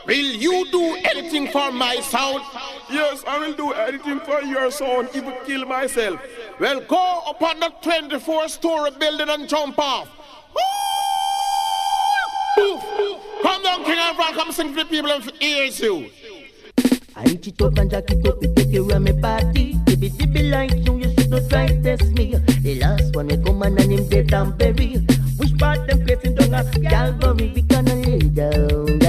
Will you do anything for my sound? Yes, I will do anything for your sound, even kill myself. Well, go up on the 24-story building and jump off. Woo! Come down, King and Frank, come sing for the people and ears you. I reach it up and jack it up, it take you around me party. Dibby like you should not try to test me. The last one we come and him dead and bury. Which part them placing down a Calvary, we gonna lay down.